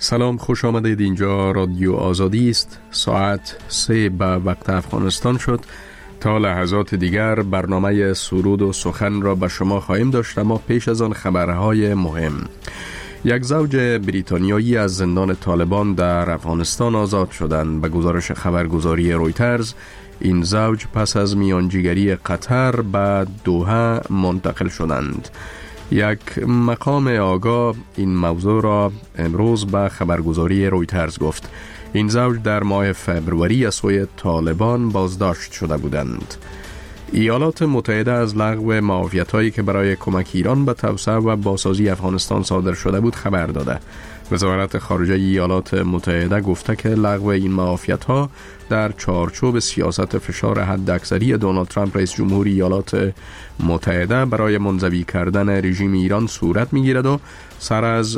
سلام، خوش آمدید. اینجا رادیو آزادی است. ساعت 3 به وقت افغانستان شد. تا لحظات دیگر برنامه سرود و سخن را به شما خواهیم داشت، اما پیش از آن خبرهای مهم. یک زوج بریتانیایی از زندان طالبان در افغانستان آزاد شدند. به گزارش خبرگزاری رویترز، این زوج پس از میانجیگری قطر به دوحه منتقل شدند. یک مقام آگاه این موضوع را امروز به خبرگزاری رویترز گفت. این زوج در ماه فبروری از سوی طالبان بازداشت شده بودند. ایالات متحده از لغو معافیت‌هایی که برای کمک ایران به توسعه و بازسازی افغانستان صادر شده بود خبر داده. وزارت خارجه ایالات متحده گفته که لغو این معافیت‌ها در چارچوب سیاست فشار حداکثری دونالد ترامپ رئیس جمهور ایالات متحده برای منزوی کردن رژیم ایران صورت می‌گیرد و سر از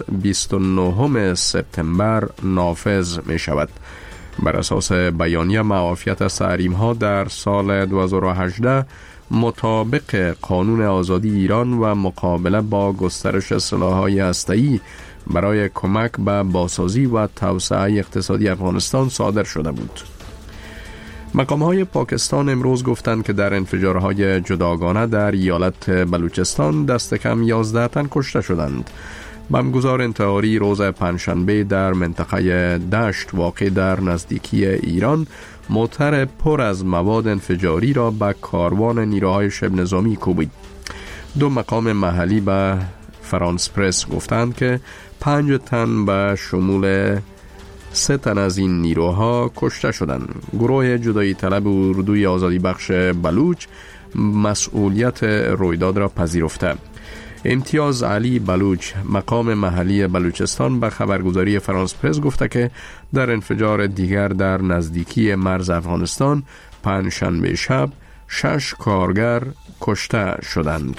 29 سپتامبر نافذ می‌شود. بر اساس بیانیه، معافیت از تحریم‌ها در سال 2018 مطابق قانون آزادی ایران و مقابله با گسترش سلاح‌های هسته‌ای برای کمک به بازسازی و توسعه اقتصادی افغانستان صادر شده بود. مقام‌های پاکستان امروز گفتند که در انفجارهای جداگانه در ایالت بلوچستان دست کم 11 تن کشته شدند. بمبگذار انتحاری روز پنجشنبه در منطقه دشت واقع در نزدیکی ایران موتر پر از مواد انفجاری را به کاروان نیروهای شبه نظامی کوبید. دو مقام محلی به فرانس پرس گفتند که 5 تن به شمول 3 تن از این نیروها کشته شدند. گروه جدایی طلب اردوی آزادی بخش بلوچ مسئولیت رویداد را پذیرفته. امتیاز علی بلوچ، مقام محلی بلوچستان، به خبرگزاری فرانس پرس گفته که در انفجار دیگر در نزدیکی مرز افغانستان پنجشنبه شب 6 کارگر کشته شدند.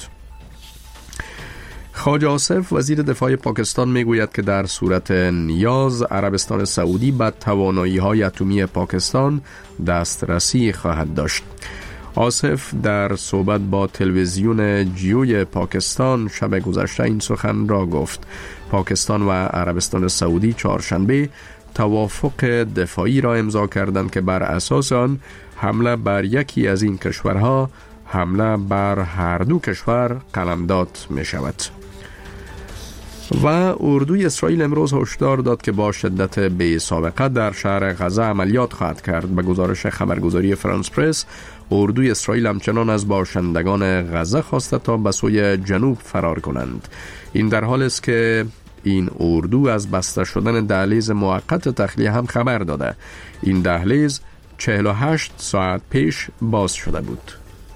خواجه آصف، وزیر دفاع پاکستان، میگوید که در صورت نیاز عربستان سعودی به توانایی‌های اتمی پاکستان دسترسی خواهد داشت. آصف در صحبت با تلویزیون جیوی پاکستان شب گذشته این سخن را گفت. پاکستان و عربستان سعودی چهارشنبه توافق دفاعی را امضا کردند که بر اساس آن حمله بر یکی از این کشورها حمله بر هر دو کشور قلمداد می شود. و اردوی اسرائیل امروز هشدار داد که با شدت بی سابقه در شهر غزه عملیات خواهد کرد. به گزارش خبرگزاری فرانس پرس، اردوی اسرائیل همچنان از باشندگان غزه خواسته تا به سوی جنوب فرار کنند. این در حال است که این اردو از بسته شدن دهلیز موقت تخلیه هم خبر داده. این دهلیز 48 ساعت پیش باز شده بود.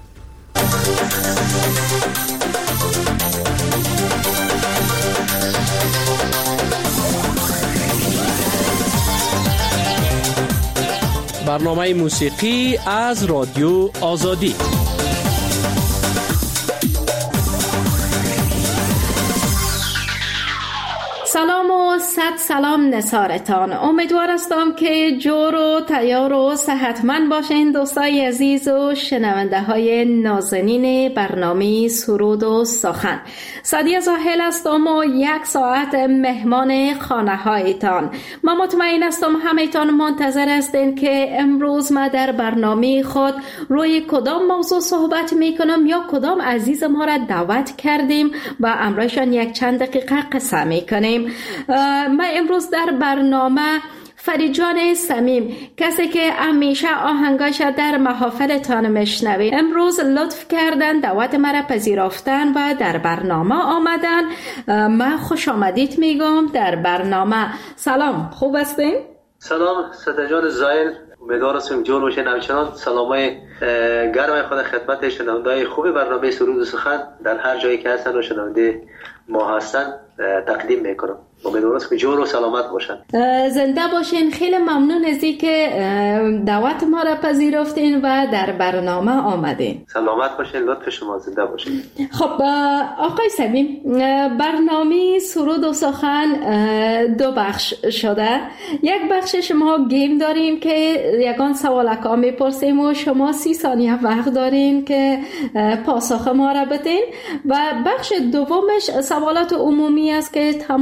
برنامه موسیقی از رادیو آزادی. سلام و صد سلام نثارتان. امیدوار هستم که جور و تیار و صحتمند باشین دوستای عزیز و شنونده های نازنین برنامه سرود و سخن. سعدیه زاهل هستم و 1 ساعت مهمان خانه هایتان. من مطمئن هستم همه‌تان منتظر هستین که امروز ما در برنامه خود روی کدام موضوع صحبت میکنم یا کدام عزیز ما را دعوت کردیم و امروزشان 1 چند دقیقه قصه میکنیم. من امروز در برنامه فریجان صمیم، کسی که همیشه آهنگاش در محافلتان میشنوی، امروز لطف کردن دعوت مرا پذیرفتن و در برنامه آمدن. من خوش آمدید میگم در برنامه. سلام، خوب هستین؟ سلام ستجان زایل، امیدوار هستم جور باشین. همچنان سلامای گرم خود خدمت شنونده‌های خوب برنامه سرود و سخن در هر جایی که هستن و شنونده ما هستن تقدیم میکنم. امیدوارم که جور و سلامت باشن. زنده باشین. خیلی ممنون از اینکه دعوت ما را پذیرفتین و در برنامه آمدین. سلامت باشین، لطف شما، زنده باشین. خب آقای صمیم، برنامه سرود و سخن 2 بخش شده. 1 بخش شما گیم داریم که یگان سوالکا میپرسیم و شما 30 ثانیه وقت دارین که پاسخ ما را بدین و بخش دومش سوالات عمومی است که تمام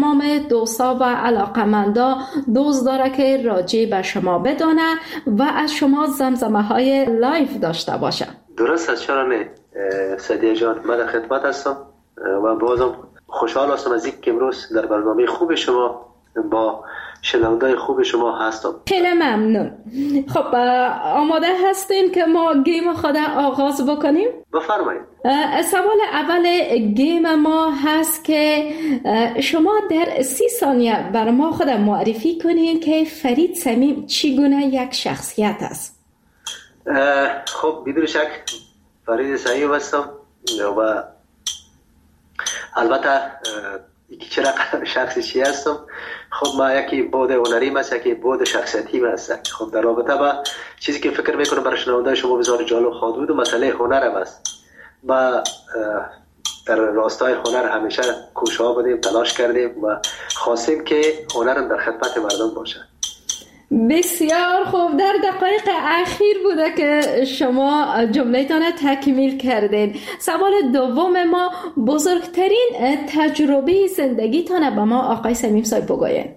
دوستا و علاقمندا دوست داره که راجع به شما بدونه و از شما زمزمه های لایف داشته باشه. درست است، چرا نه سعدیه جان، من در خدمت هستم و بازم خوشحال هستم از اینکه امروز در برنامه خوب شما با شنونده‌های خوب شما هستم. خیلی ممنون. خب آماده هستین که ما گیم خود آغاز بکنیم؟ بفرمایید. سوال اول گیم ما هست که شما در 30 ثانیه بر ما خود معرفی کنین که فرید صمیم چگونه یک شخصیت است. خب بدون شک فرید صمیم هستم و البته چرا شخصی چی هستم. خب ما یکی بود هنریم است، یکی بود شخصیتیم است. خب در رابطه با چیزی که فکر میکنم برای شنونده شما بسیار جالب خواهد بود و مسئله هنرم است. ما در راستای هنر همیشه کوشش بودیم، تلاش کردیم و خواستیم که هنرم در خدمت مردم باشه. بسیار خوب. در دقایق اخیر بوده که شما جمله‌تان تکمیل کردین. سوال دوم ما، بزرگترین تجربه زندگیتان به ما آقای صمیم صاحب بگوین.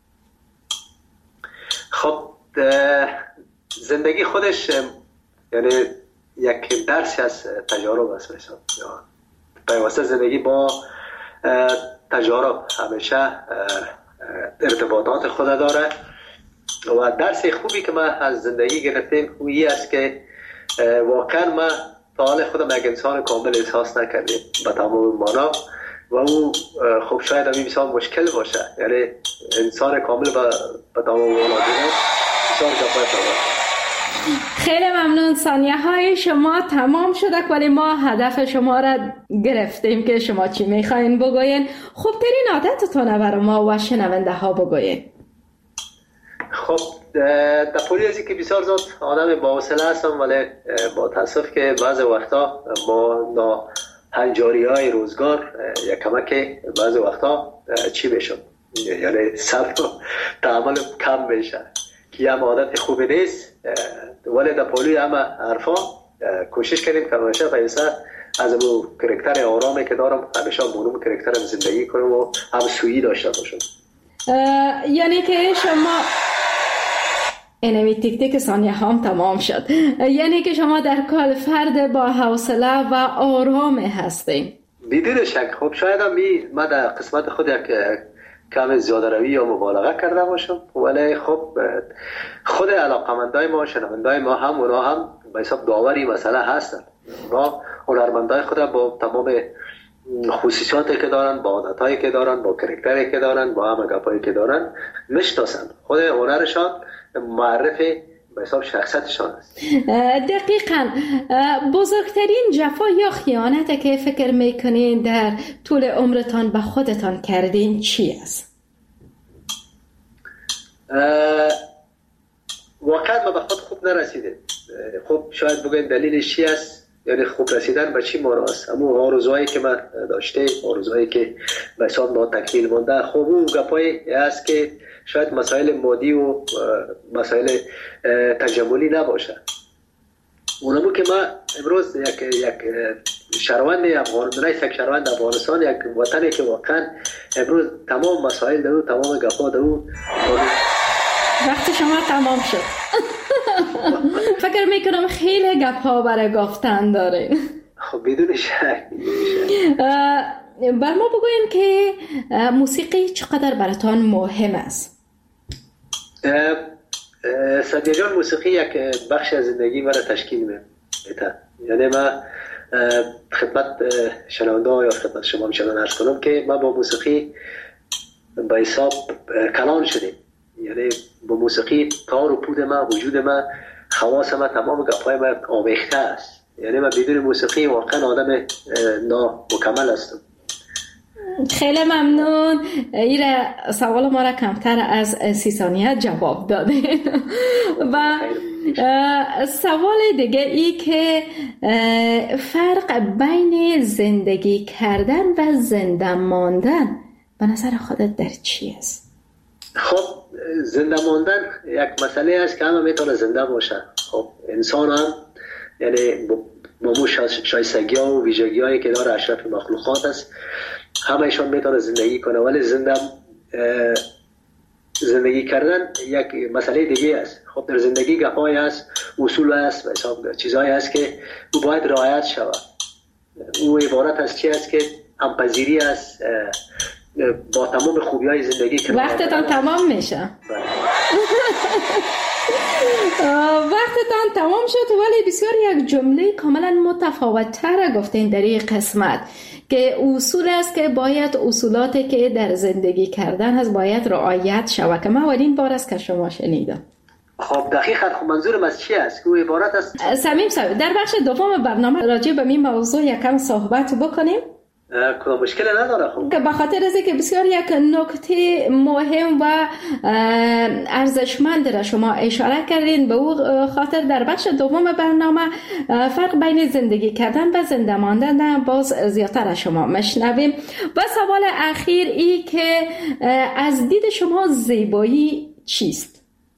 خب زندگی خودش یعنی یک درسی از تجارب است. پیوسته زندگی با تجارب همیشه ارتباطات خود داره و درس خوبی که ما از زندگی گرفتیم اویی است که واقعا ما تا حال خودم یک انسان کامل احساس نکردیم به تمام معنا و او خب شاید همین بسیار مشکل باشه، یعنی انسان کامل به تمام معنا بسیار جفای. خیلی ممنون. ثانیه های شما تمام شده ولی ما هدف شما را گرفتیم که شما چی میخواین بگوین. خوبترین عادتتون برای ما و شنونده ها بگوین. خب در پولی ازی که بسیار زود آدم با حوصله هستم ولی با تاسف که بعضی وقتا با هنجاری های روزگار یا کمک بعضی وقتا چی بشم، یعنی صبر و تعامل کم بشه که هم عادت خوبی نیست ولی در پولی همه حرفا کوشش کردیم که همیشه پیسه از اون کرکتر آرامی که دارم همیشه مونوم کرکترم زندگی کنم و هم سویی داشته باشم. یعنی که شما اینمی تیک تیک ثانیه هم تمام شد، یعنی که شما در کل فرد با حوصله و آرام هستین. بدون شک. خب شاید هم من در قسمت خود یک کم زیاده روی یا مبالغه کرده باشم ولی خب خود علاقمندای ما شنوندای ما هم اونا هم به حساب داوری مسئله هستن. اونا هنرمندای خود با تمام خصوصیاتی که دارن، با عادتایی که دارن، با کرکتری که دارن، با همه گپایی که دارن میشناسن. خود هنرشان معرف به حساب شخصیتشان است. دقیقاً. بزرگترین جفا یا خیانتی که فکر میکنین در طول عمرتان به خودتان کردین چی است؟ واقعا ما به خود خوب نرسیدیم. خب شاید بگوین دلیلش چی است، یعنی خوب رسیدن به چی مانا است. اما آرزوهایی که من داشته، آرزوهایی که به حساب ناتکمیل مانده، خب اون گپایی است که شاید مسائل مادی و مسائل تجملی نباشه. اونمو که ما امروز یک شهروند افغانستان، یک شهروند افغانستان، یک وطنی که واقعا امروز تمام مسائل دارو، تمام گپا دارو. وقت شما تمام شد. فکر میکنم خیلی گپا برای گفتن دارین. خب بدون شک. بر ما بگوین که موسیقی چقدر براتان مهم است؟ سعدیه جان، موسیقی یک بخش از زندگی مرا تشکیل میده. یعنی من خدمت شنونده یا خدمت شما میشنن عرض کنم که من با موسیقی به حساب کلان شدیم. یعنی با موسیقی تار و پود من، وجود من، خواص من، تمام گپای من آمیخته است. یعنی من بدون موسیقی واقعا آدم نامکمل هستم. خیلی ممنون. این سوال ما را کمتر از 30 ثانیه جواب دادین. و سوال دیگه ای که فرق بین زندگی کردن و زنده ماندن به نظر خودت در چی است؟ خب زنده ماندن یک مسئله است که همه میتونه زنده باشه. خب انسان هم یعنی با مو شایستگی ها و ویژگی هایی که داره اشرف مخلوقات است، همه ایشان میتونه زندگی کنه، ولی زندگی کردن یک مسئله دیگه است. خب در زندگی گپایی است، اصول است و حساب چیزایی است که او باید رعایت شود. او عبارت از چی است که همپذیری است با تمام خوبی‌های زندگی که وقتتان تمام میشه. وقتتان تمام شد، ولی بسیار یک جمله کاملا متفاوت‌تر گفتین در این قسمت که اصول است که باید اصولاتی که در زندگی کردن هست باید رعایت شود، که من اولین بار است که شما شنیدم. خب دقیقاً خب منظورم از چی است؟ او عبارت است صمیم صاحب در بخش دوم برنامه راجع به این موضوع یکم صحبت بکنیم. کدام مشکل نداره. خب که به خاطر از که بسیار یک نکته مهم و ارزشمند را شما اشاره کردین، به او خاطر در بخش دوم برنامه فرق بین زندگی کردن و زنده ماندن باز زیادتر از شما مشنویم. و سوال اخیر ای که از دید شما زیبایی چیست؟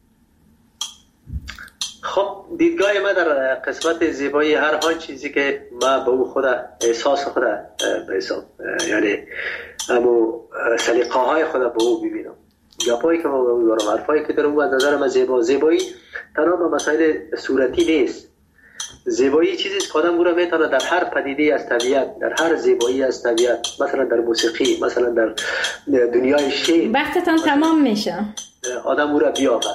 خب دیدگاه ما در قسمت زیبایی هر آن چیزی که ما به او خود احساس خود به حساب، یعنی همو سلیقه های خود به او ببینم، گپایی که ما به او دارم، حرفایی که در او از نظر ما زیبایی تنها به مسائل صورتی نیست. زیبایی چیزی است که آدم او را میتونه در هر پدیده از طبیعت، در هر زیبایی از طبیعت، مثلا در موسیقی، مثلا در دنیای شعر، وقتتان تمام میشه، آدم او را بیابد.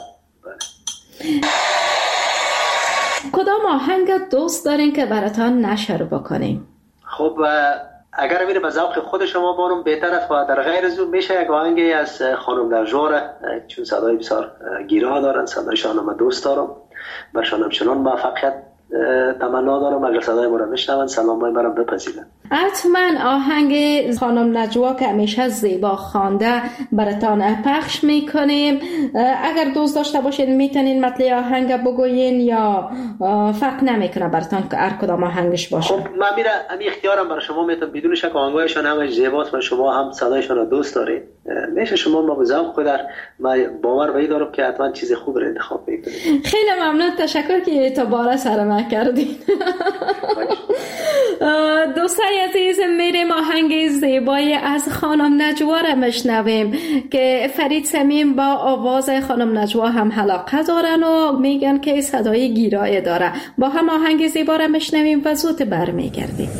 کدام آهنگ دوست دارین که براتان نشر بکنیم؟ خب اگر میره به ذوق خود شما بارم بهتر است و در غیر از اون میشه یک آهنگی از خانم نجوا، چون صدای بسیار گیرا دارن، صدایشان من دوست دارم، برشان همچنان موفقیت تمنا دارم. اگر صدای ما را میشنون سلامای مرا بپذیرن. حتما آهنگ خانم نجوا که همیشه زیبا خوانده براتان پخش میکنیم. اگر دوست داشته باشین میتونین مطلع آهنگ بگوین یا فرق نمیکنه براتان که هر کدام آهنگش باشه؟ خب من میره امی اختیارم برای شما میتونم، بدون شک آهنگایشان همش زیباست و شما هم صدایشان را دوست دارید، میشه شما ما به ذوق خود من باور به این دارم که حتما چیز خوب را انتخاب میکنید. خیلی ممنون، تشکر که اعتبار سرما کردین. دوستای عزیز میریم آهنگ زیبای از خانم نجوا را مشنویم که فرید صمیم با آواز خانم نجوا هم علاقه دارن و میگن که صدای گیرای داره. با هم آهنگ زیبا را مشنویم و زود برمیگردیم.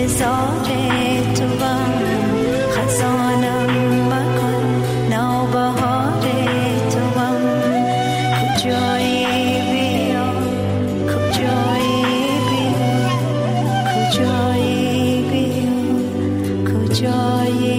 انتظار توام خزانم مکن نوبهار توام کجایی بیا کجایی بیا کجایی بیا کجایی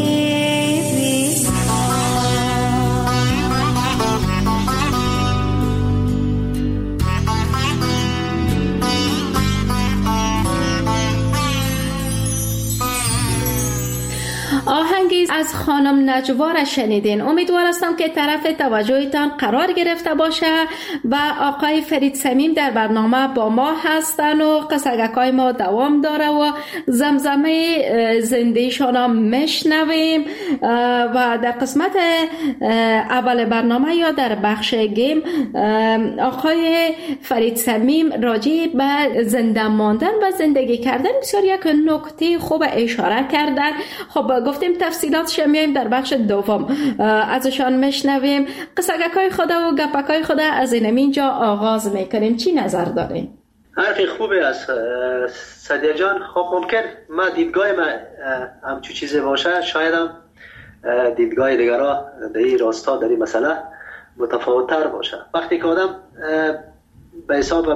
آهنگی از خانم نجوا را شنیدین. امیدوار هستم که طرف توجهتان قرار گرفته باشه و آقای فرید صمیم در برنامه با ما هستن و قصگکای ما دوام داره و زمزمه زندگیشان را میشنویم و در قسمت اول برنامه یا در بخش گیم آقای فرید صمیم راجع به زنده ماندن و زندگی کردن بسیار یک نکته خوب اشاره کردن. خب گفتیم تفصیلاتش میایم در بخش دوم ازشان میشنویم. قصگکای خود و گپکای خود از اینجا آغاز میکنیم. چی نظر داریم؟ حرفی خوبی است سدیه جان. خب ممکن ما دیدگاه ما همچون چیزی باشه، شاید هم دیدگاه دیگرها در این راستا در این مسئله متفاوت‌تر باشه. وقتی که آدم به حساب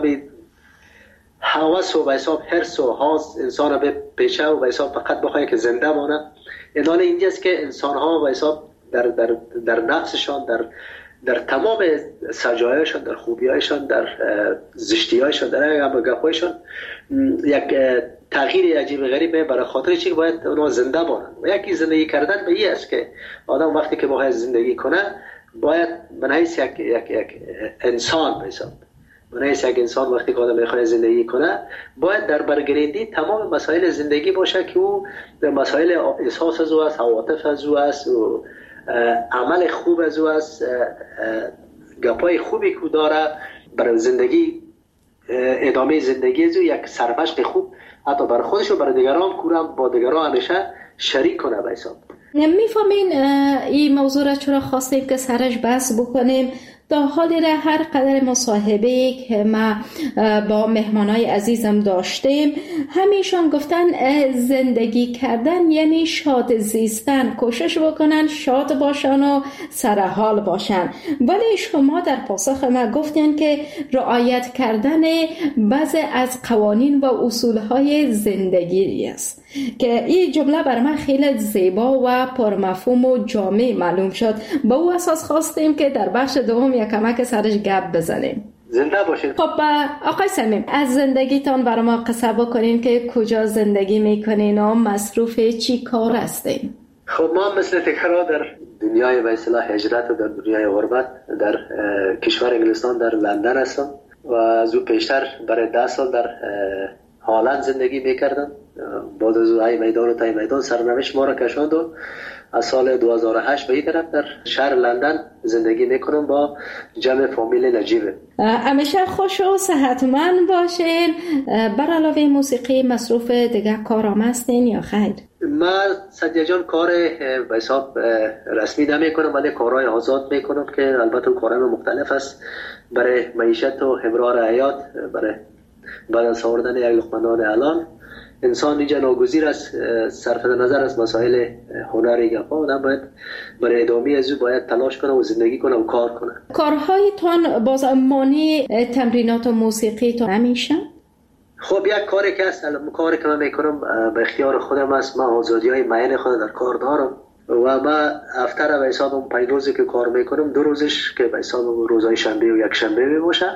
هوس و به حساب حرص و حاز انسان به پیشه و به حساب فقط بخواهی که زنده مانه، ادانه اینجاست که انسان ها به حساب در نفسشان در تمام سجایشان، در خوبیایشان، در زشتیایشان، در گپایشان یک تغییر عجیب غریبه برای خاطر چی باید اونها زنده مانند. و یکی زندگی کردن به این است که آدم وقتی که باید زندگی کنه باید بنایست یک انسان به حساب بنایست یک انسان وقتی که آدم میخواد زندگی کنه باید در برگریدی تمام مسائل زندگی باشه که او در مسائل احساس از او است، عواطف از او است و عمل خوب از او است، گپای خوبی که داره برای زندگی، ادامه زندگی از او یک سرمشق خوب حتی برای خودش و برای دیگران کورم با دیگران همیشه شریک کنه به حساب. میفهمین این موضوع را چرا خواستیم که سرش بحث بکنیم؟ تا حالی را هر قدر مصاحبه که ما با مهمانای عزیزم داشتیم همیشان گفتن زندگی کردن یعنی شاد زیستن، کوشش بکنن شاد باشن و سرحال باشن. ولی شما در پاسخ ما گفتین که رعایت کردن بعضی از قوانین و اصولهای زندگی است که این جمله بر من خیلی زیبا و پرمفهوم و جامع معلوم شد. با او اساس خواستیم که در بخش دوم یک کمک سرش گپ بزنیم. زنده باشید. خب آقای صمیم از زندگیتان برای ما قصه بکنین که کجا زندگی میکنین و مصروف چی کار هستین؟ خب ما مثل تکرار در دنیای به اصطلاح هجرت و در دنیای غربت در کشور انگلستان در لندن هستم و از او پیشتر برای 10 سال در هالند زندگی میکردم. بعد از ای میدان تا میدان سرنوشت ما را کشاند و از سال 2008 به این طرف در شهر لندن زندگی میکنم با جمع فامیل نجیبه. همیشه خوش و صحتمند باشین. بر علاوه موسیقی مصروف دیگه کارام هستین یا خیر؟ ما سدیه جان کار به حساب رسمی نمیکنم ولی کارهای آزاد میکنم که البته کارهای مختلف است برای معیشت و همراه حیات، برای بعد از آوردن یک لقمه نان الان انسان اینجا ناگزیر است صرف نظر از مسائل هنری گپا آدم باید برای ادامه از او باید تلاش کنه و زندگی کنه و کار کنه. کارهایتان باز مانی تمرینات و موسیقی تو نمیشه؟ خب یک کاری که هست کاری که من میکنم به اختیار خودم است. من آزادی های معین خود در کار دارم و ما هفته را به حساب 5 روزی که کار میکنم 2 روزش که به حساب روزهای شنبه و یک شنبه می باشه.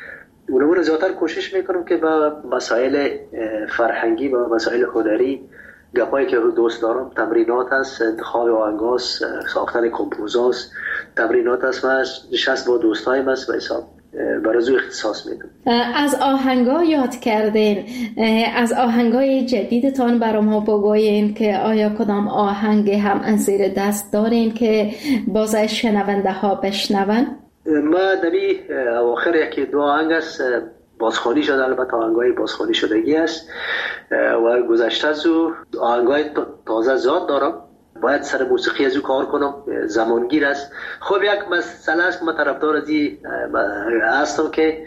اونمون زیادتر کوشش میکنم که با مسائل فرهنگی و مسائل هنری گپایی که دوست دارم تمرینات هست، انتخاب آهنگاست، ساختن کمپوزاست، تمرینات هست و نشست با دوستایم هست و حساب برای زو اختصاص میدم. از آهنگا یاد کردین، از آهنگای جدیدتان برام ها بگوین که آیا کدام آهنگ هم از زیر دست دارین که باز شنونده ها بشنون؟ ما دمی اواخر یکی 2 آهنگ است بازخوانی شده، البته آهنگای بازخوانی شدگی است و گذشته از او آهنگای تازه زیاد دارم. باید سر موسیقی از او کار کنم، زمانگیر است. خب یک مسئله است که من طرفدار از این هستم که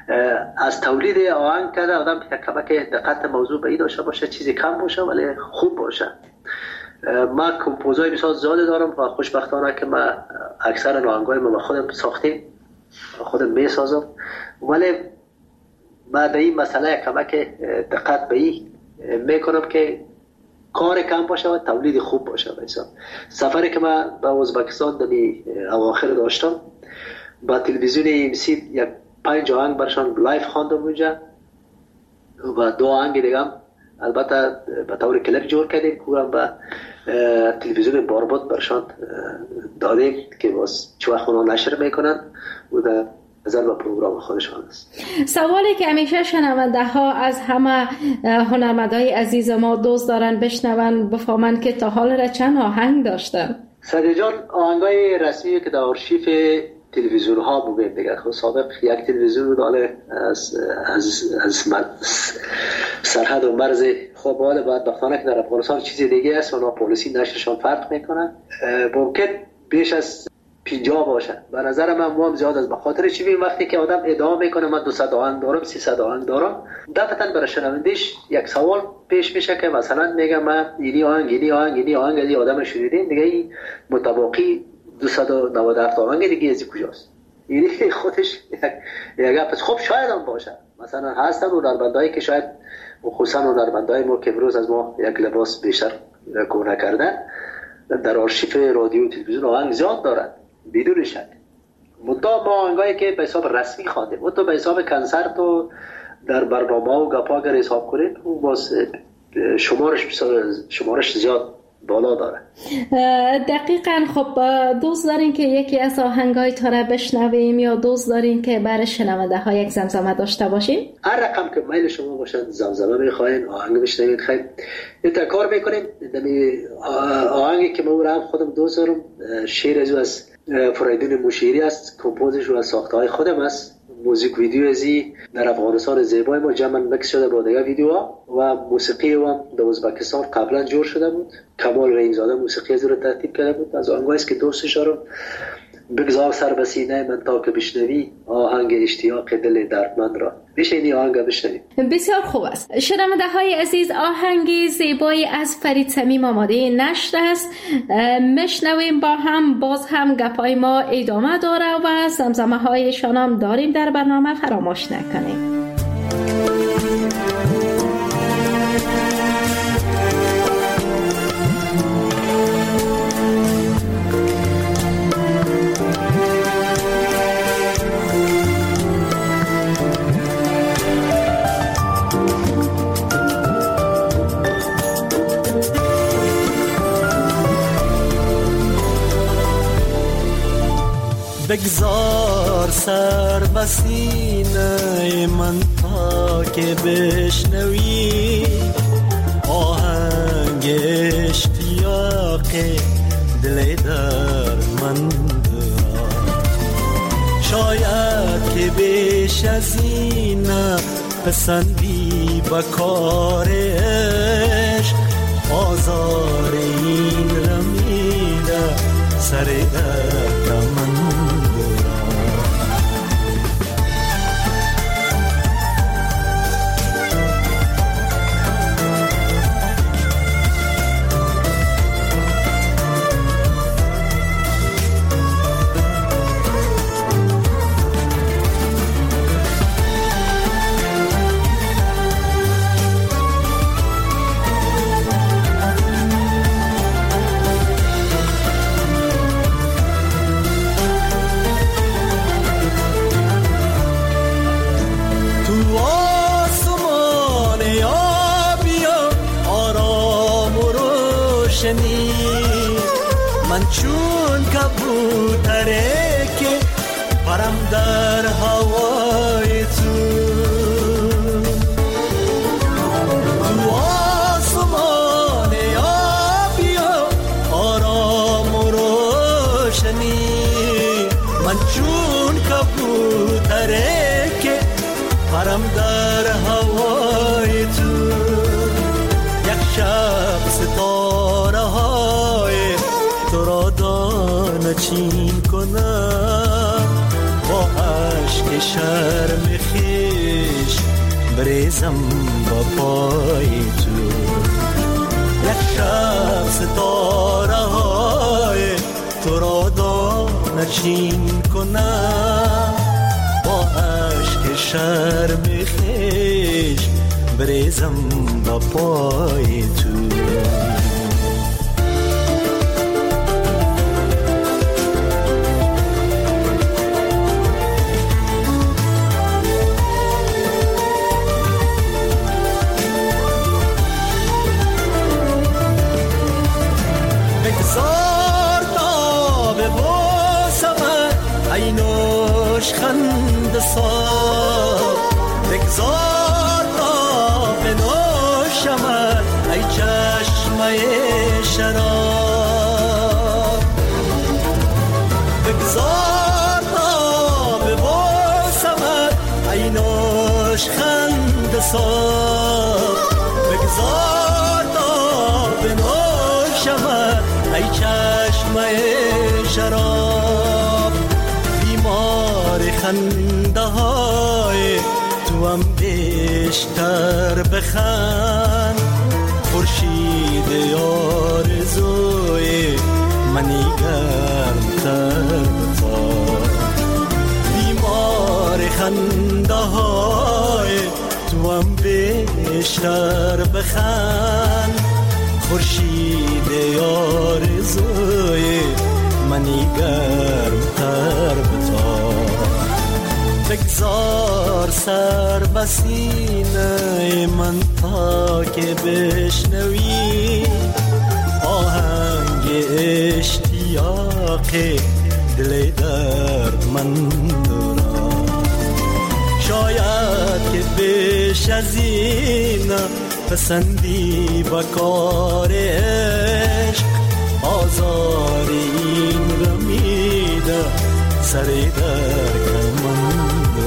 از تولید آهنگ کرده آدم کمک دقت موضوع به این داشته باشه، چیزی کم باشه ولی خوب باشه. من کمپوزای بسیار زیاده دارم و خوشبختانه که من اکثر آهنگای ما خودم ساختیم، خودم میسازم، ولی من به این مسئله کمک دقت به این میکنم که کار کم باشه و تولید خوب باشه. سفری که من به ازبکستان دمی اواخر داشتم، با تلویزیون EMC یک 5 آهنگ برشان لایف خواندم اونجا و 2 آهنگ دیگه هم البته به طور کلیپ جور کردیم که هم به تلویزیون بارباد برشان دادیم که باز چه وقت اونا نشر میکنن و در نظر به پروگرام خودشان است. سوالی که همیشه شنونده ها از همه هنرمندای عزیز ما دوست دارن بشنون بفهمن که تا حال را چند آهنگ داشتن. سعدی جان آهنگای رسمی که در آرشیف تلویزیون ها بودیم دیگه، خب سابق یک تلویزیون داله از سرحد و مرز خب حالا بدبختانه که در افغانستان چیزی دیگه است و اونا پالیسی نشرشان فرق میکنن، ممکن بیش از 50 باشه. به نظر من هم زیاد است، به خاطر چی؟ ببین وقتی که آدم ادعا میکنه من 200 آهنگ دارم 300 آهنگ دارم، دفعتا برای شنوندش یک سوال پیش میشه که مثلا میگم من اینی آهنگ از آدم شنیدین دیگه، این متباقی 297 آهنگ دیگه از کجاست؟ یعنی خودش یک پس خب شاید هم باشه، مثلا هستن هنرمندایی که شاید خصوصا هنرمندای ما که امروز از ما یک لباس بیشتر کار کردن در آرشیف رادیو و تلویزیون آهنگ زیاد دارن بدون شک. مدام ما آهنگایی که به حساب رسمی خواندیم، مدام به حساب کنسرت و در برنامه و گپا اگر حساب کنید اون باز شمارش زیاد بالا داره. دقیقاً. خب دوست دارین که یکی از آهنگای تا را بشنویم یا دوست دارین که برای شنونده ها یک زمزمه داشته باشین؟ هر رقم که میل شما باشد، زمزمه میخواین، آهنگ بشنوید، خیلی این کار میکنیم. آهنگی که من خودم دوست دارم شعر از فریدون موشیری است، کمپوزش و ساخته های خودم است. موزیک ویدیو ازی در افغانستان زیبای ما جمع مکس شده با دیگه ویدیوها و موسیقی هم در ازبکستان قبلا جور شده بود. کمال رحیمزاده موسیقی از رو ترتیب کرده بود. از آهنگایی است که دوستش دارم. بگذار سر به سینه من تا که بشنوی آهنگ اشتیاق دل دردمند را. میشه این آهنگ بشنوی؟ بسیار خوب است. شنونده های عزیز، آهنگی زیبایی از فرید صمیم آماده نشر است. میشنویم با هم، باز هم گپای ما ادامه داره و زمزمه هایشان هم داریم در برنامه، فراموش نکنیم. بگذار سر به سینه من تا که بشنوی آهنگ اشتیاق دل دردمند را. شاید که بیش از این پسندی به کار عشق، آزار این رمیده سر دردمند. من چون کبوتره که پرم در هوای تو آسمان آبی و آرام و روشنی. من چون کبوتره که پرم در هوای تو. یک شب ستاره های تو را دانه چین کنم با عشق شرم خیش بریزم با پای تو. یک شب ستاره های تو را دانشین کنم، با عشق شرم خیش بریزم با پای تو. خند صاف بگذار تا بنوشمت ای چشمه شراب، بگذار تا ببوسمت ای نوش خند صاف، بگذار تا بنوشمت ای چشمه شراب. خنده های تو هم بیشتر بخند، خورشید آرزوی منی گرمتر بتاب. بیمار خنده های تو هم بیشتر بخند، خورشید آرزوی منی گرمتر بتاب. بگذار سر بسینه من تا که بشنوی آهنگ اشتیاق دل درد من را. شاید که بیش از این پسندی با کار عشق، آزار این رمیده سر در کمند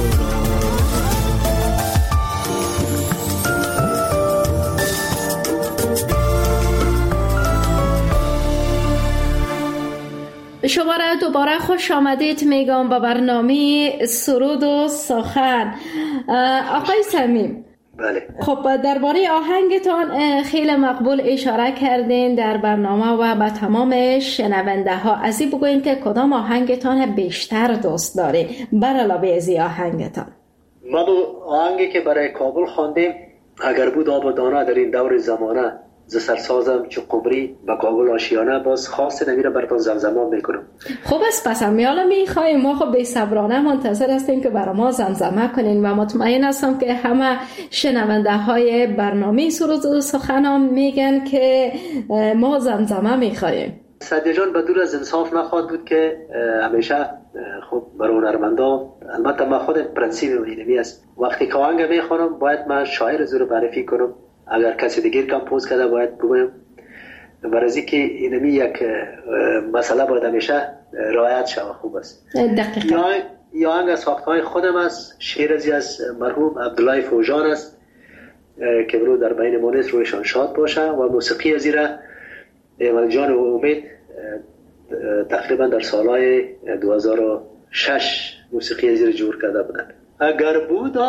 شما را دوباره خوش آمدید میگم به برنامه سرود و سخن. آقای صمیم، بله. خب درباره آهنگتان خیلی مقبول اشاره کردین در برنامه و به تمام شنونده ها. از این بگوین که کدام آهنگتان بیشتر دوست دارین بر علاوه از این آهنگتان؟ ما دو آهنگی که برای کابل خواندیم، اگر بود آب و دانه در این دور زمانه، ز سرسازم چو قمری به کابل آشیانه، باز خواست نمیره براتون زمزمه میکنم. خوب است، پس میالا میخوایم، ما خب بی‌صبرانه منتظر هستیم که برای ما زمزمه کنین و مطمئن هستم که همه شنونده های برنامه سرود و سخن میگن که ما زمزمه میخوایم. سعدی جان بدون از انصاف نخواد بود که همیشه خب برای هنرمندا، البته من خودم پرنسیپ اینمی است، وقتی که آهنگ میخوانم باید من شاعر زور معرفی کنم، اگر کسی دیگر کمپوز کرده باید بگویم، برای که اینمی یک مسئله باید همیشه رعایت شود. خوب است. دقیقاً. یا آهنگ از وقتهای خودم است، شعر از مرحوم عبدالله فوجان است که برو در بین ما نیست، رویشان شاد باشه، و موسیقی از ایره ایوان جان و امید تقریبا در سالهای 2006 موسیقی از ایره جور کرده بودن. اگر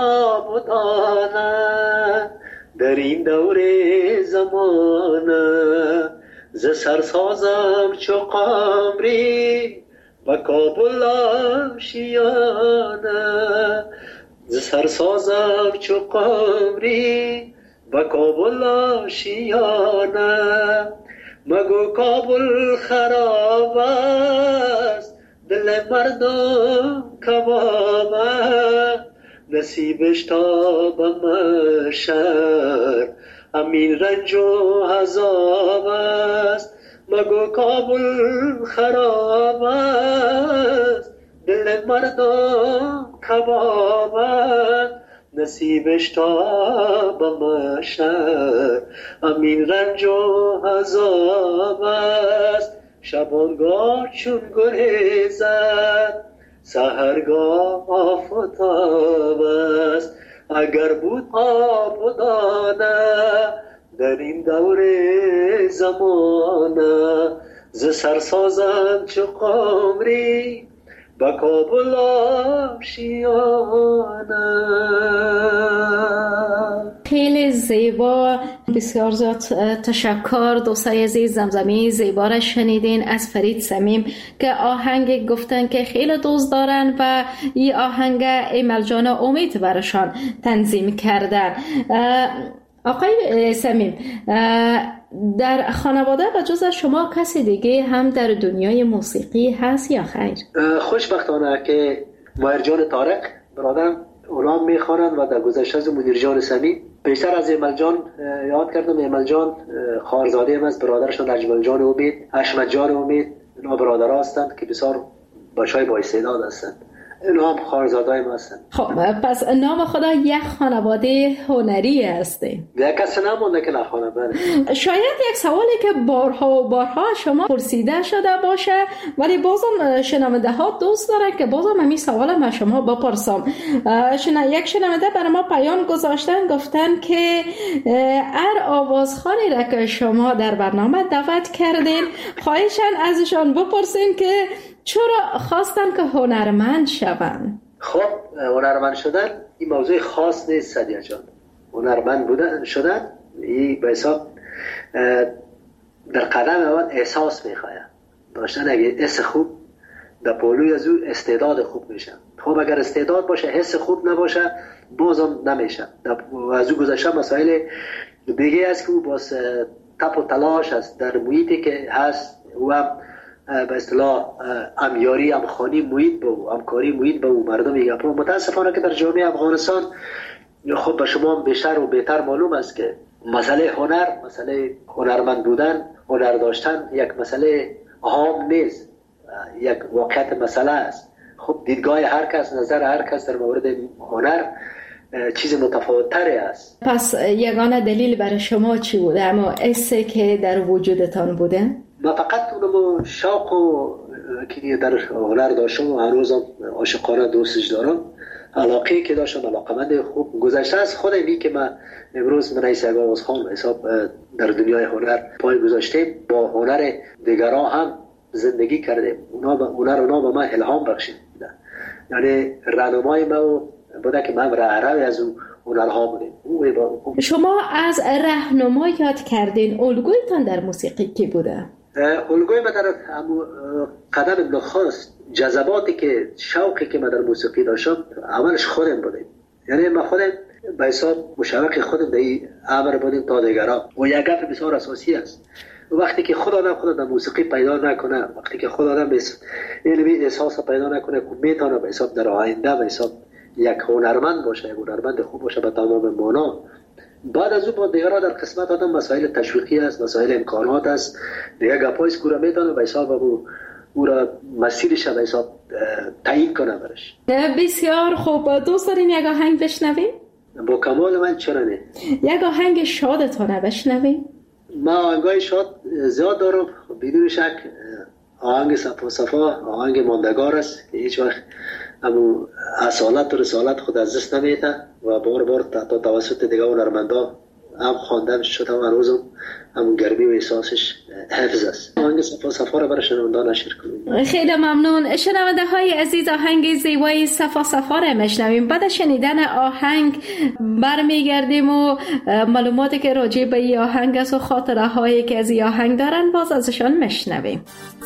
بودانه در این دور زمانه، ز سرسازم چو قمری و کابل آشیانه، ز سرسازم چو قمری و کابل آشیانه، مگو کابل خراب است دل مردم کباب، نصیبش تا به محشر همین رنج و عذاب است. مگو کابل خراب است دل مردم کباب است، نصیبش تا به محشر همین رنج و عذاب است. شبانگاه چون گریزد سحرگاه آفتاب است، اگر بود آب و دانه در این دور زمانه، ز سرسازم چو قمری با کابل آشیانم. خیلی زیبا، بسیار زیاد تشکر دوستای عزیز. زمزمه زیبا را شنیدین از فرید صمیم که آهنگ گفتن که خیلی دوست دارن و این آهنگ ایمل جان امید برشان تنظیم کردن. آقای صمیم، در خانواده و جز شما کسی دیگه هم در دنیای موسیقی هست یا خیر؟ خوشبختانه که ماهر جان طارق برادرم اونا میخوانند و در گذشته از منیر جان سمی بیشتر از ایمل جان یاد کردم. ایمل جان خواهرزاده هم از برادرشان اجمل جان امید، حشمت جان امید، اینا برادرها هستند که بسیار بچهای با استعداد هستند. اینا هم خواهرزاده‌های ما هستند. خب پس نام خدا یک خانواده هنری هسته. یک کسی نمونده که نخوانه. بله. شاید یک سوالی که بارها و بارها شما پرسیده شده باشه ولی بازم شنونده ها دوست داره که بازم همین سوال من شما بپرسم. یک شنونده برای ما پیام گذاشتن، گفتن که هر آوازخوانی را که شما در برنامه دعوت کردین خواهشاً ازشان بپرسین که چرا خواستن که هنرمند شون؟ خب هنرمند شدن این موضوع خاص نیست سدیه جان. هنرمند بودن شدن این به حساب در قدم اول احساس میخواه داشتن. اگه حس خوب در پولوی از او استعداد خوب میشه. خب اگر استعداد باشه حس خوب نباشه بازم نمیشه. از او گذشته مسائل دیگه است که او باز تپ و تلاش است در محیطی که هست و به اصطلاح امیاری امخانی محیط با همکاری محیط با مردم میگه. متاسفانه که در جامعه افغانستان خب به شما بیشتر و بهتر معلوم است که مسئله هنر، مسئله هنرمند بودن، هنر داشتن یک مسئله عام نیست، یک واقعیت مسئله است. خب دیدگاه هر کس، نظر هر کس در مورد هنر چیز متفاوت تری است. پس یگانه دلیل برای شما چی بوده؟ اما حسی که در وجودتان بوده؟ ما فقط اونم شوق و که در هنر داشتم و هنوزم عاشقانه دوستش دارم. علاقه که داشتم، علاقمند خوب گذشته از خودمی که من امروز من رئیس آوازخوان حساب در دنیای هنر پای گذاشته با هنر دیگران هم زندگی کرده. اونا به من الهام بخشید. یعنی راهنمای ما بوده که من راهروی از اون هنرها بودیم. شما از راهنما یاد کردین، الگویتان در موسیقی کی بوده؟ الگوی من در قدم نخست جذباتی که شوقی که من در موسیقی داشتم اولش خودم بودیم. یعنی من خودم به حساب مشوق خودم در این امر بودیم تا دیگران. و یک گپ بسیار اساسی است. وقتی که خود آدم خود در موسیقی پیدا نکنه، وقتی که خود آدم علمی احساس پیدا نکنه که میتونه به حساب در آینده به حساب یک هنرمند باشه، یک هنرمند خوب باشه به تمام معنا، بعد از او با دیگران در قسمت آدم مسائل تشویقی است، مسائل امکانات است، دیگه گپای اسکورا میتونه به حساب او را مسیرش به حساب تعیین کنه برش. بسیار خوب. دوست دارین یک آهنگ بشنویم؟ با کمال من چرا نه. یک آهنگ شادتونه بشنویم؟ ما آهنگای شاد زیاد دارم بدون شک. آهنگ صفا آهنگ ماندگار است که هیچ وقت همون اصالت و رسالت خود از دست نمیده و بار تا توسط دیگه هنرمندا هم خواندن شد هم هنوزم همون گرمی و احساسش حفظ است. آهنگ صفا را برای شنوندگان نشر کنیم. خیلی ممنون. شنونده های عزیز، آهنگ زیبای صفا را میشنویم. بعد شنیدن آهنگ برمیگردیم و معلوماتی که راجع به این آهنگ است و خاطره هایی که از این آهنگ دارن باز ازشان میشنویم.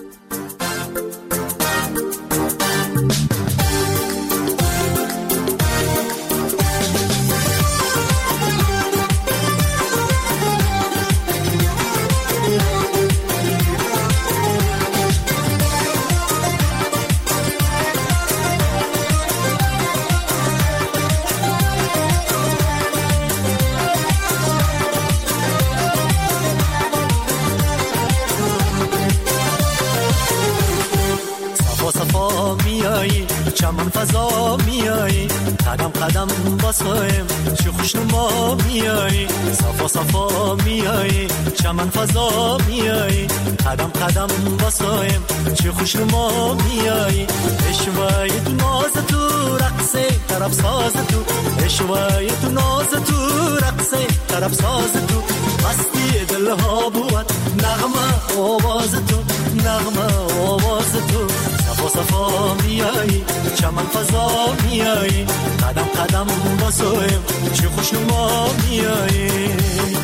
چمن فضا میایی، قدم قدم باسایم چه خوشنما میایی، صفا میایی، چمن فضا میایی، قدم قدم باسایم چه خوشنما میایی، اشوای تو ناز تو رقصه طرف ساز تو، اشوای تو ناز تو رقصه طرف ساز تو، مستی دلها بود نغمه آواز تو، نغمه آواز تو، صفا میایی چمن فضا میایی قدم قدم باسویم چه خوشنما میایی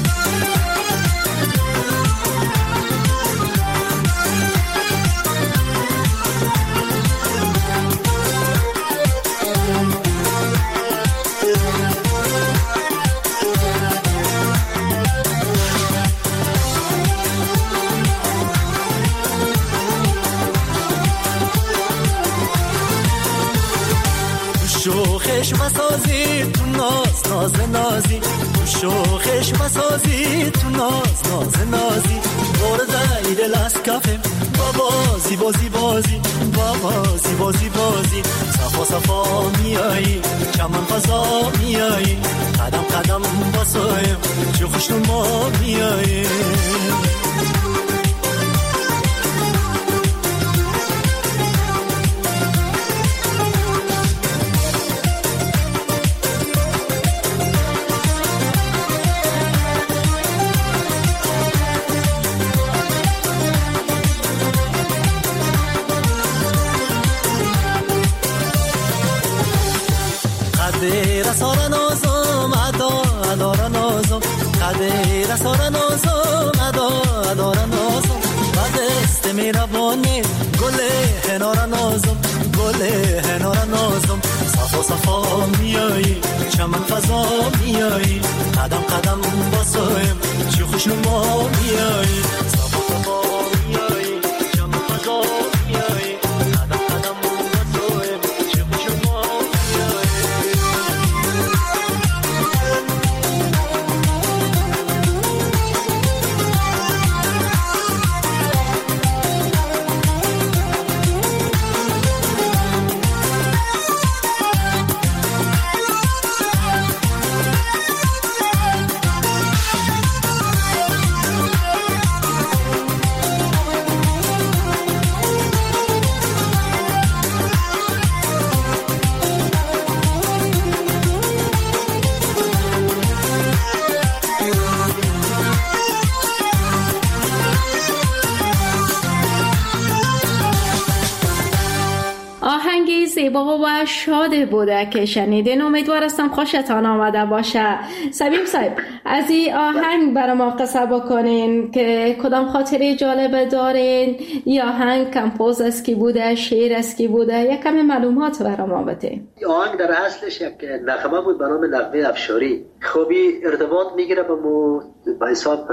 شوخش مسازی تو ناز ناز نازی شوخش مسازی تو ناز ناز نازی برده ایده لاس کافم بازی بازی بازی بازی بازی بازی صفا صفا میایی چمن فضا میایی قدم قدم باسویم چه خوشنما میایی قدر سارا نازم ادا ادارا نازم قدر سارا نازم ادا ادارا نازم بعد است میربانی گل هنارا نازم گل هنارا نازم صفا صفا میایی چمن فضا میایی قدم قدم باسویم چه خوشنما میایی صفا صفا میایی چمن فضا میایی قدم قدم باسویم چه خوشنما زیبا و شاد بوده که شنیدین. امیدوار هستم خوشتان آمده باشه. سبیم صاحب از این آهنگ برای ما قصه بکنین که کدام خاطره جالب دارین؟ یا آهنگ کمپوز است کی بوده، شعر است کی بوده، یک کمی معلومات برای ما بده. آهنگ در اصلش یک نغمه بود به نام نغمه افشاری. خوبی ارتباط میگیره به حساب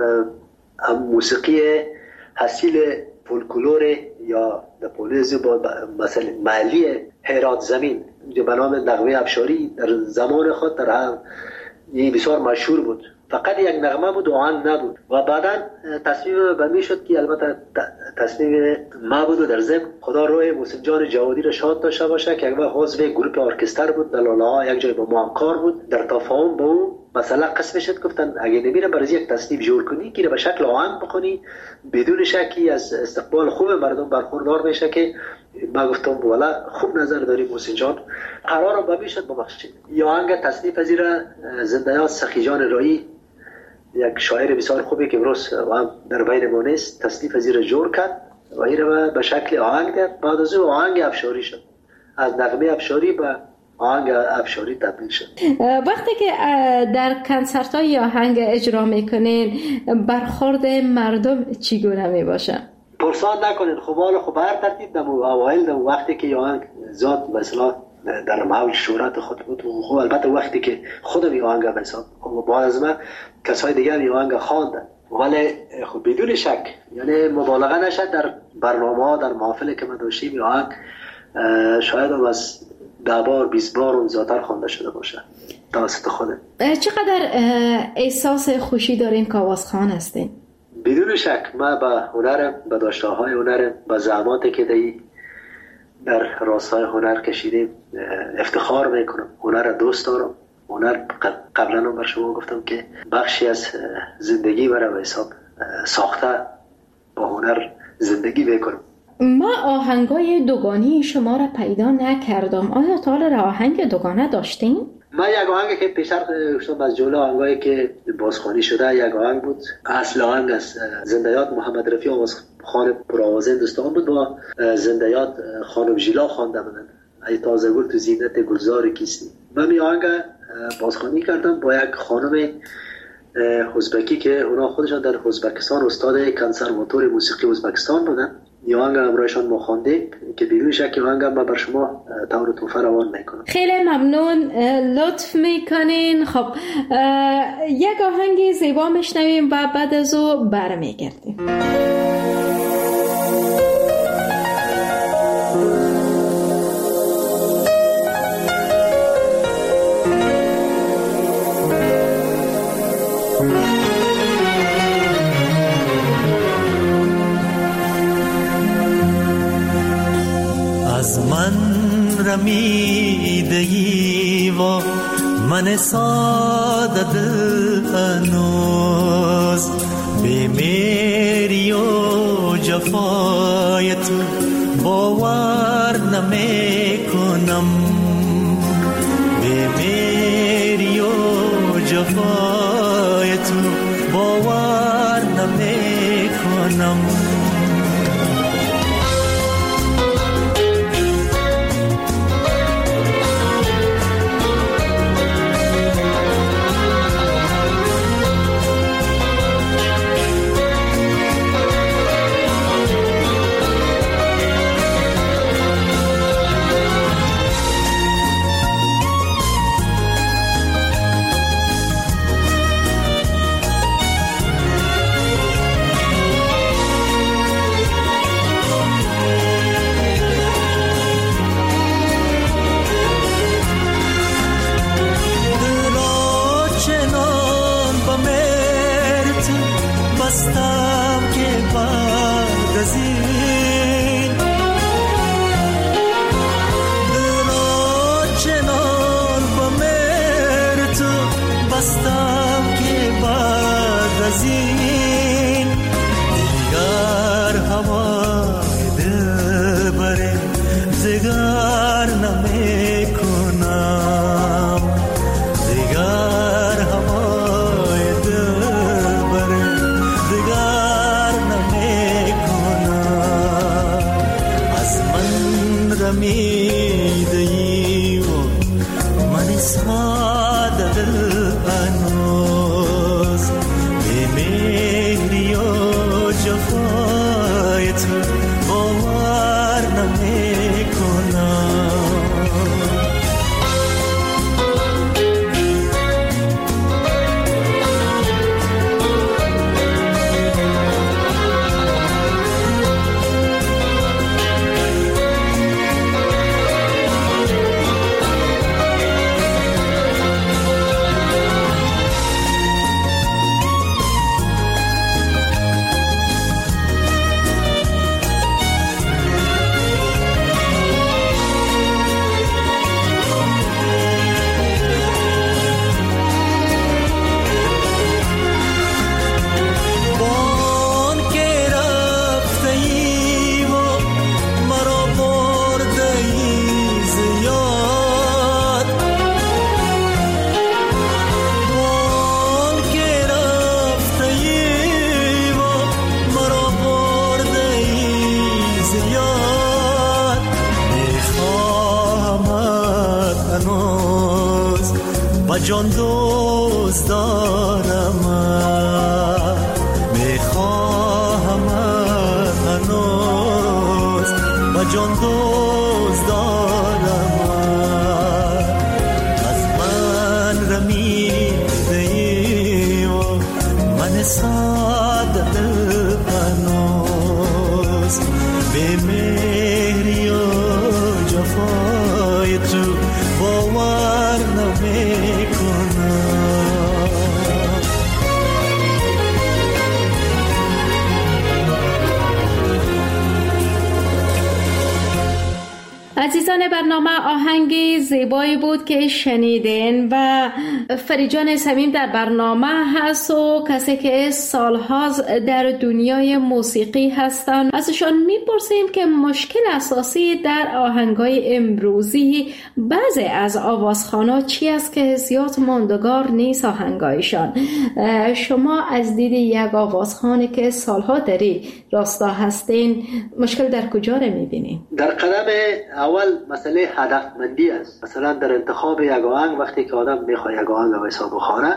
موسیقی حاصل فولکلور یا نپولیزی با مثلا محلی هرات زمین به نام نغمه افشاری در زمان خود در هم بسیار مشهور بود. فقط یک نغمه بود و آهنگ نبود و بعدا تصمیم به می شد که البته تصمیم ما بود و در ضمن خدا روی محسن جان جوادی را شاد داشته باشه که یک عضو گروه ارکستر بود در لاله یک جای با ما همکار بود. در تفاهم با او مثلا قسم شد گفتن اگه نمیره برای یک تصنیف جور کنی که به شکل آهنگ بخونی بدون شکی از استقبال خوب مردم برخوردار بشه که ما گفتم والا خوب نظر داری محسن جان قرار با میشد ببخشید. یا آهنگ تصنیف از را زنده‌یاد سخی جان رایی یک شاعر بسیار خوبی که امروز در بین ما نیست تصنیف از را جور کرد و این را به شکل آهنگ کرد. بعد از او آهنگ افشاری شد، از نغمه افشاری به آهنگ افشاری تبدیل شد. وقتی که در کنسرت های آهنگ اجرا میکنین برخورد مردم چگونه میباشه؟ پرسان نکنین خب هر ترتیب دمو اوایل دمو وقتی که آهنگ زاد مثلا در محل شهرت خود بود خب البته وقتی که خودم آهنگ بسام خب بعد از من کسای دیگر آهنگ خواندن ولی خب بدون شک یعنی مبالغه نشد در برنامه‌ها در محافل که ما داشتیم آهنگ شاید هم از 10 بار 20 بار اون زیادتر خوانده شده باشه توسط خودم. چقدر احساس خوشی دارین که آوازخوان هستین؟ بدون شک من به هنرم، به داشته‌های هنرم، به زحماتی که در راستای هنر کشیدیم افتخار میکنم. هنر دوست دارم. هنر قبلا هم بر شما گفتم که بخشی از زندگی برای به حساب ساخته با هنر زندگی میکنم. ما آهنگای دوگانی شما را پیدا نکردم. آیا تا حالا آهنگ دوگانه داشتین؟ من یک آهنگ که پیشتر گفتم از جمله آهنگایی که بازخوانی شده یک آهنگ بود، اصل آهنگ از زنده‌یاد محمد رفیع آوازخوان پرآواز هندوستان بود، با زنده‌یاد خانم ژیلا خوانده بودن، ای تازه گل تو زینت گلزار کیستی. من این آهنگ بازخوانی کردم با یک خانم ازبکی که اونا خودشان در ازبکستان استاد کنسرواتوار موسیقی ازبکستان بودن. این آهنگ همراهشان ما خواندیم که بدون شک آهنگ من بر شما طور توفه روان میکنم. خیلی ممنون، لطف میکنین. خب یک آهنگ زیبا میشنویم و بعد از او برمیگردیم. از من رمیده ای و من ساده دل هنوز به میری و جفای تو باور نمی کنم، به میری و جفای تو باور نمی کنم. جان دوست دارم، میخواهم هنوز و جان دوست دارم. از من رمیده ای و من ساده دل هنوز به مهری و جفای تو باور نمی کنم. عزیزان برنامه، آهنگ زیبایی بود که شنیدین و فریجان صمیم در برنامه هست و کسی که سالها در دنیای موسیقی هستن. ازشان میپرسیم که مشکل اساسی در آهنگای امروزی بعضی از آوازخوانا چی است که زیاد ماندگار نیست آهنگایشان. شما از دید یک آوازخانی که سالها در راستا هستین مشکل در کجا رو میبینین؟ در قدم اول مسئله هدفمندی است. مثلا در انتخاب یک آهنگ، وقتی که آدم میخواد یک آهنگ به حساب بخوانه،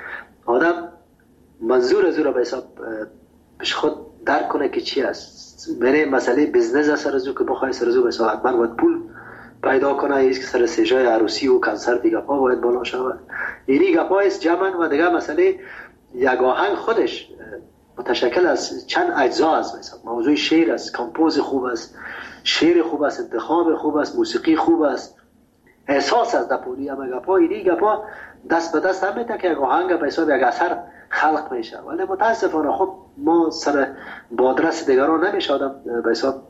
آدم منظور از او را به حساب پیش خود درک کنه که چی است. میره مسئله بزنس است، سر که بخواد سر به حساب حتما باید پول پیدا کنه، ایست که سر سجای عروسی و کنسرت دیگه پا باید بالا شود. اینی گپا است جمعن. و دیگه مسئله یک آهنگ خودش متشکل از چند اجزا است. مثلا موضوع شعر است، کمپوز خوب است، شعر خوب است، انتخاب خوب است، موسیقی خوب است، احساس است. دپولی هم گپا اینی گپا دست به دست هم میته که یک آهنگ به حساب یک اثر خلق میشه. ولی متاسفانه خب ما سر بادرس دیگران نمیشه آدم به حساب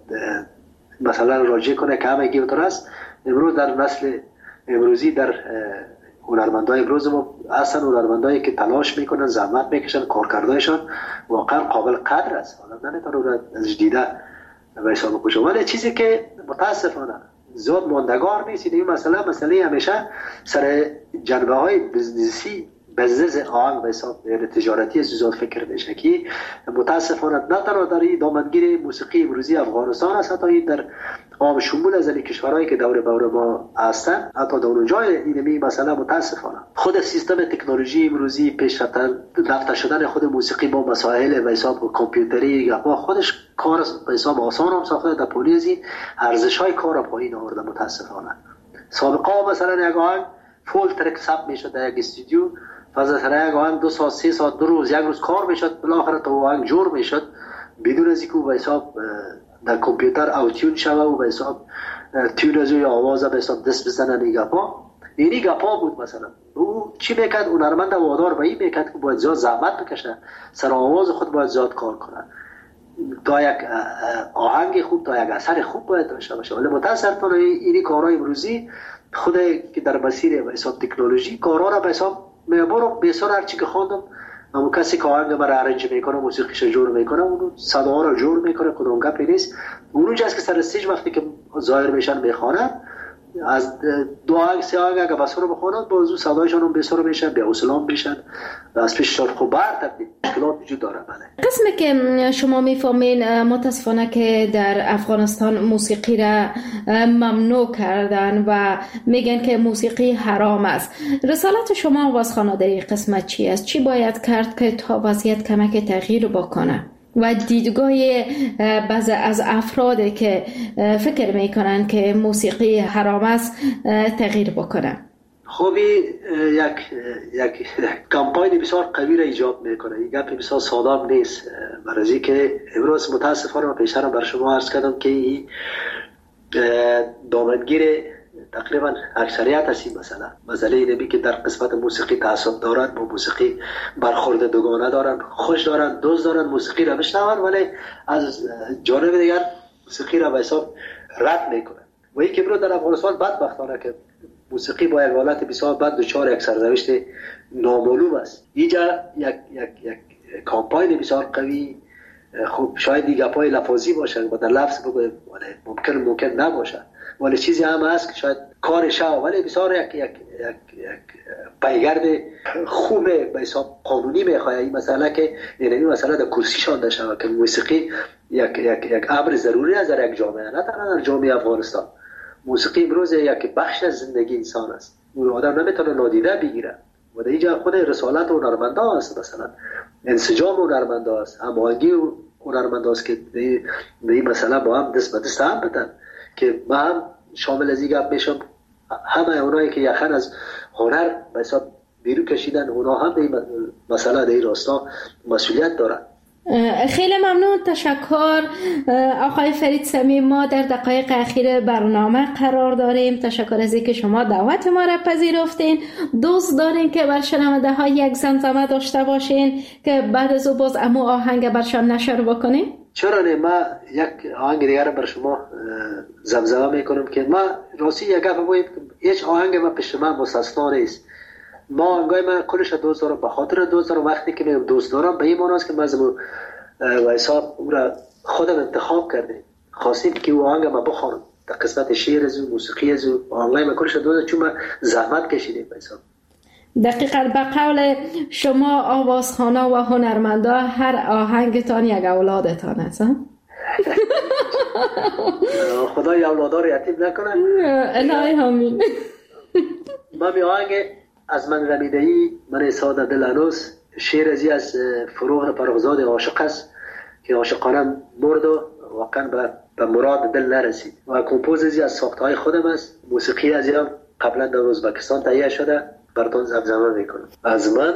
مثلا راجع کنه که همه گیوتر است. امروز در نسل امروزی در هنرمندای امروز ما اصلا هنرمندایی که تلاش میکنن، زحمت میکشن، کارکردایشان واقعا قابل قدر است. آدم نمیتونه از دیده به حساب بکشه. ولی چیزی که متاسفانه زیاد ماندگار نیست این مسئله همیشه سر جنبه های بزنسی بزنس آهنگ به حساب تجارتی زیاد فکر میشه که متاسفانه نه تنها در این دامنگیر موسیقی امروزی افغانستان است، حتی در عام شمول از کشورهایی که دور بر ما هستند، حتی در اونجای اینمی مثلا متاسفانه خود سیستم تکنولوژی امروزی پیشرفته شدن خود موسیقی با مسائل به حساب کامپیوتری با خودش کار به حساب آسان هم ساخته. در پولیزی ارزش‌های کار را پایین آورده متاسفانه. سابقا مثلا یک آهنگ فول ترک ثبت میشد در یک استودیو، فضا یک آهنگ 2 ساعت 3 ساعت 2 روز 1 روز کار میشد، بالاخره تو آهنگ جور میشد بدون از اینکه به حساب در کامپیوتر اوتیون شوه و به حساب تیون از یا آواز به حساب دست بزنن. اینی گپا بود. مثلا او چی میکرد؟ هنرمند وادار به این میکرد که باید زیاد زحمت بکشه، سر آواز خود باید زیاد کار کنه تا یک آهنگ خوب، تا یک اثر خوب باید داشته باشه. ولی متاسفانه اینی کارهای امروزی خود که در مسیر به حساب تکنولوژی کارا را به حساب میبرم. بسیار هرچی که خواندم اما کسی که آهنگ مرا ارنج میکنه، موسیقیش جور میکنه، اونو صدا را جور میکنه، کدوم گپی نیست. اونو جاست که سر استیج وقتی که ظاهر میشن میخوانن، از 2 آهنگ 3 آهنگ اگه بسر رو بخوانن بازو صدایشان هم بسر میشن، به اسلام میشن و از پیش شرط خوب برتر مشکلات وجود داره. بله قسمی که شما میفهمین متاسفانه که در افغانستان موسیقی را ممنوع کردن و میگن که موسیقی حرام است. رسالت شما آوازخوانا در این قسمت چی است؟ چی باید کرد که تا وضعیت کمک تغییر بکنه و دیدگاه بعضی از افرادی که فکر میکنن که موسیقی حرام است تغییر بکنه؟ خوبی یک کمپاین بسیار قوی را ایجاد میکنه. این گپ بسیار ساده نیست. برای که امروز متاسفانه من پیشتر بر شما عرض کردم که این دامنگیر تقریبا اکثریت هستی. مثلا مسئله اینه که در قسمت موسیقی تعصب دارن، با موسیقی برخورد دوگانه دارن، خوش دارن، دوست دارن، موسیقی را بشنون ولی از جانب دیگر موسیقی را به حساب رد میکنن. و این که برو در افغانستان بدبختانه که موسیقی با یک حالت بسیار بد دچار یک سرنوشت نامعلوم است. اینجا یک کامپاین بسیار قوی، خوب شاید دیگه پای لفاظی باشه و در لفظ بگویم ممکن نباشه، ولی چیزی هم هست که شاید کارش ولی بسیار یک پیگرد خوب به حساب قانونی میخواد. این مسئله که این مسئله در کرسی شانده شود که موسیقی یک امر ضروری است در یک جامعه، نه تنها در جامعه افغانستان. موسیقی امروز یک بخش از زندگی انسان است، اون آدم نمیتونه نادیده بگیره. و در اینجا خود رسالت هنرمندا است، مثلا انسجام هنرمندا است، هماهنگی هنرمندا است که به این مسئله با هم دست به دست هم بدن که ما هم شامل از این گپ میشم. همه اونایی که یخن از هنر به حساب بیرون کشیدن، اونا هم به این مسئله در این راستا مسئولیت دارن. خیلی ممنون، تشکر آقای فرید صمیم. ما در دقایق اخیر برنامه قرار داریم. تشکر از اینکه شما دعوت ما را پذیرفتین. دوست دارین که بر شنونده ها یک زمزمه داشته باشین که بعد از او باز امو آهنگ برشان نشر بکنین؟ چرا نه؟ ما یک آهنگ دیگر بر شما زمزمه میکنم که ما راستی یک گپ بگویم، هیچ آهنگ ما پیش من مستثنا نیست. ما آهنگای من کلش دوست دارم، به خاطر دوست دارم. وقتی که میگم دوست دارم به این معنی است که من از وایسا او را خودم انتخاب کردیم، خواستیم که او آهنگ ما بخوانم در قسمت شعر از موسیقی از آهنگای من کلش دوست دارم، چون ما زحمت کشیدیم وایسا. دقیقاً به قول شما آوازخوانا و هنرمندا هر آهنگتان یک اولادتان است. خدای اولادار یتیم نکنه. الهی آمین. ما می آهنگ از من رمیده‌ای من ساده دل هنوز، شعر ازی از فروغ پرغزاد عاشق است که عاشقانه مرد و واقعا به مراد دل نرسید و کمپوز ازی از ساختهای خودم است. موسیقی ازی هم قبلا در ازبکستان تهیه شده، براتون زمزمه میکنم. از من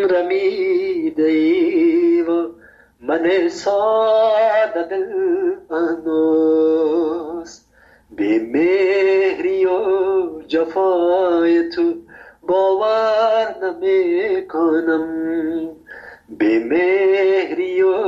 رمیده‌ای و من ساده دل هنوز، بی مهری و جفای تو باور نمی کنم، بی مهری و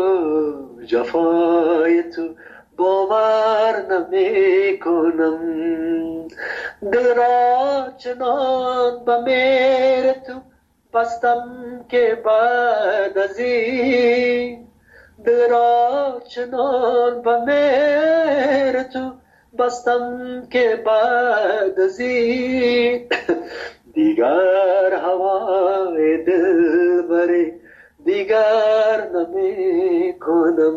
جفای تو باور نمی کنم. دل را چنان به مهر تو بستم که بعد از این، دل را چنان به مهر تو بستم که بعد از این دیگر هوای دل بری دیگر نمی کنم،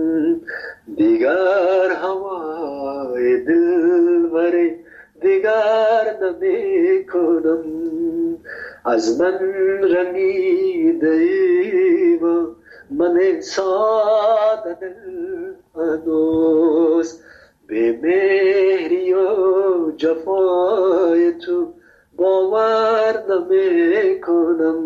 دیگر هوای دل بری دیگر نمی کنم. از من رمیده ای و من ساده دل هنوز، به مهری و جفای تو باور نمی کنم.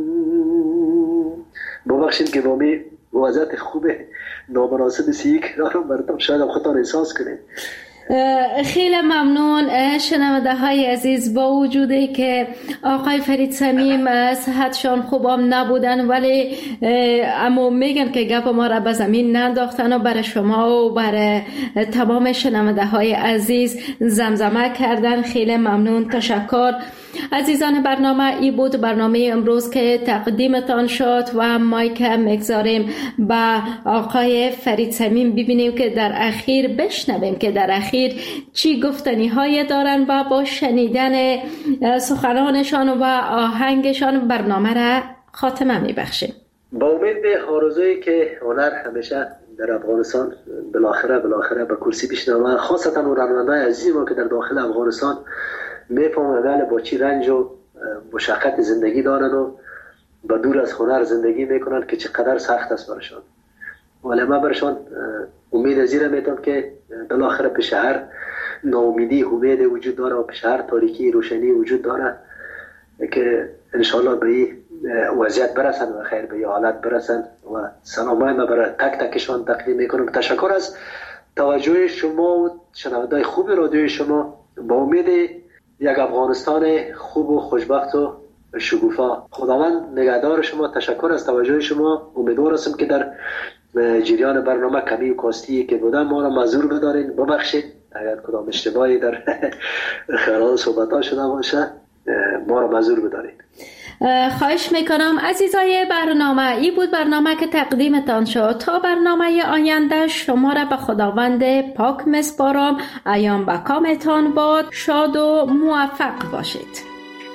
ببخشید که بامی وضعیت خوب نامناسب سی رو براتون شاید خودتان احساس کنید. خیلی ممنون شنونده های عزیز. با وجودی که آقای فرید صمیم صحتشان خوبم نبودن ولی اما میگن که گپ ما را به زمین ننداختن و برای شما و برای تمام شنونده های عزیز زمزمه کردن. خیلی ممنون، تشکر. عزیزان برنامه ای بود برنامه امروز که تقدیمتان شد و مایک میگذاریم به آقای فرید صمیم ببینیم که در اخیر بشنویم که در اخیر چی گفتنی های دارن و با شنیدن سخنانشان و آهنگشان برنامه را خاتمه میبخشیم. با امید آرزویی که هنر همیشه در افغانستان بالاخره به کرسی بشنوه، خاصتا اون راننده‌های عزیز ما که در داخل افغانستان میفهمن با چی رنج و مشقت زندگی دارن و با دور از هنر زندگی میکنن که چقدر سخت است برشان. ولی ما برشان امید ازیره میتونم که بالاخره به شهر ناامیدی امید وجود داره و به شهر تاریکی روشنی وجود داره که انشالله به این وضعیت برسن و خیر به این حالت برسن و سلامای ما برای تک تکشان تقدیم میکنم. تشکر از توجه شما و شنونده‌های خوب رادیوی شما. با امید یک افغانستان خوب و خوشبخت و شکوفا. خداوند نگهدار شما. تشکر از توجه شما. امیدوار هستم که در جریان برنامه کمی و کاستی که بودم ما را معذور بدارین، ببخشید اگر کدام اشتباهی در خلال صحبت‌ها شده باشه ما را معذور بدارین. خواهش میکنم. عزیزای برنامه ای بود برنامه که تقدیمتان شد. تا برنامه آینده شما را به خداوند پاک میسپارم. ایام به کامتان باد. شاد و موفق باشید.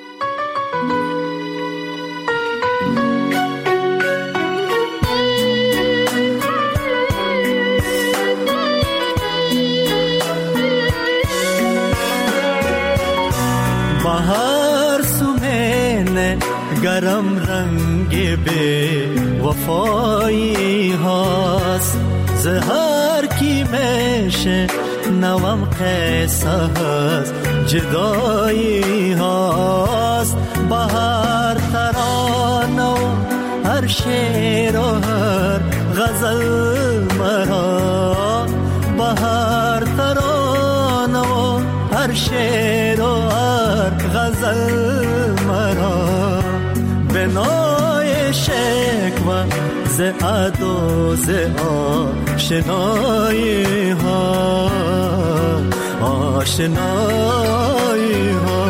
بهار سومن گرم رنگ به وفایی هاست، زهر کی میشه نوام قصه هست جدایی هاست. بهار ترانه و هر شعر و هر غزل مرا، بهار ترانه و هر شعر و هر غزل مرا، به نای شکوه ز ادا ز آشنایی ها آشنایی ها.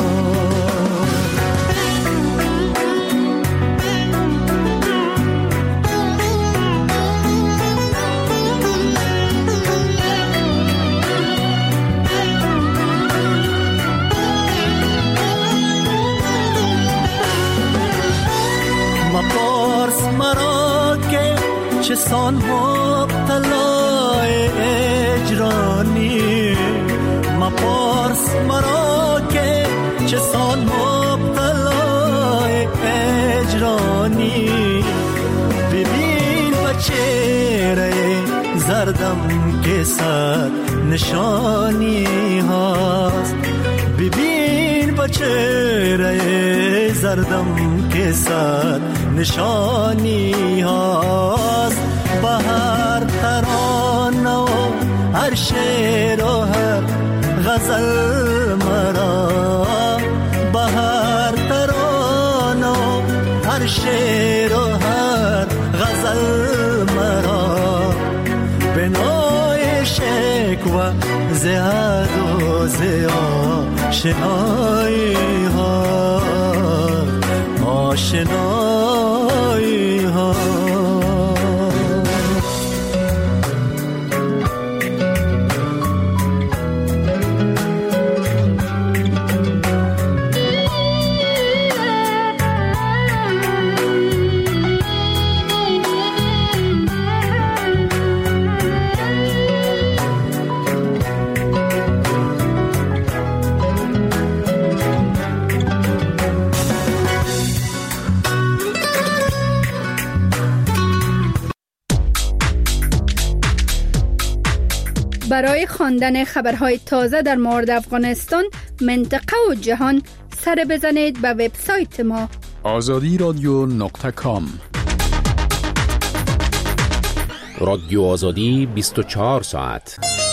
مپارس مرا که چه سان مبتلای اجرانی، مپارس مرا که چه سان مبتلای اجرانی. ببین به چهره زردم که صد نشانی هاست، ببین به چهره زردم که صد نشانی هاست. به هر ترانه و هر شعر و هر غزل مرا، به هر ترانه و هر شعر و هر غزل مرا، بنای شکوه زیاد و زیاد آشنایی ها آشنایی ها. برای خواندن خبرهای تازه در مورد افغانستان، منطقه و جهان، سر بزنید به وبسایت ما azadiradyo.com. رادیو آزادی 24 ساعت.